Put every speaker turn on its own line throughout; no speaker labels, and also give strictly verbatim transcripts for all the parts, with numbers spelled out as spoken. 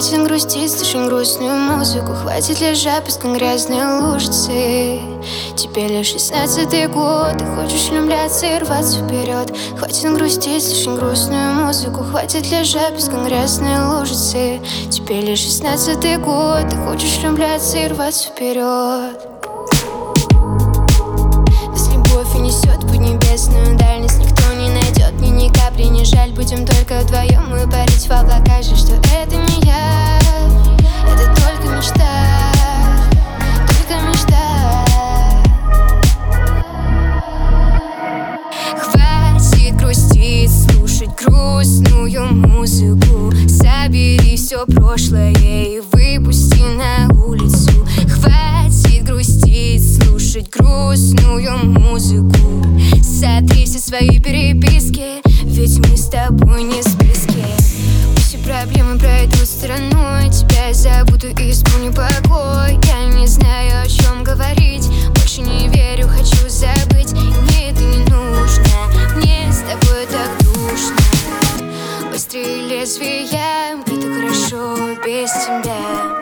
Хватит грустить, слушай грустную музыку. Хватит лежать песком грязной лужицы. Тебе лишь шестнадцатый год, ты хочешь влюбляться и рваться вперед. Хватит грустить, слушай грустную музыку. Хватит лежать песком грязной лужицы. Тебе лишь шестнадцатый год, ты хочешь влюбляться и рваться вперед. Нас любовь унесет в поднебесную дальность. Никто не найдет ни ни капли, ни жаль. Будем только вдвоем и парить в облаках же, что это не я, это только мечта, только мечта. Хватит грустить, слушать грустную музыку. Собери все прошлое и выпусти на улицу. Хватит грустить, слушать грустную музыку. Сотри все свои переписки, ведь мы с тобой не в списке. Все проблемы пройдут стороной, тебя я забуду и исполню покой. Я не знаю, о чем говорить, больше не верю, хочу забыть. Мне это не нужно, мне с тобой так душно. Быстрее лезвия, мне так хорошо без тебя.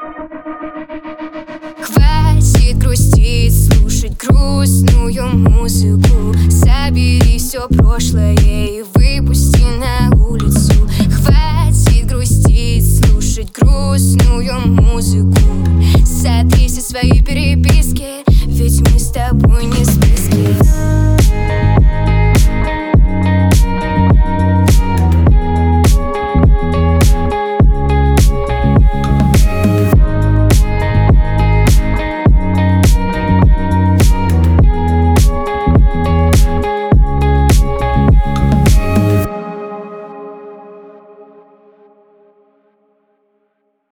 Хватит грустить, слушать грустную музыку. Собери все прошлое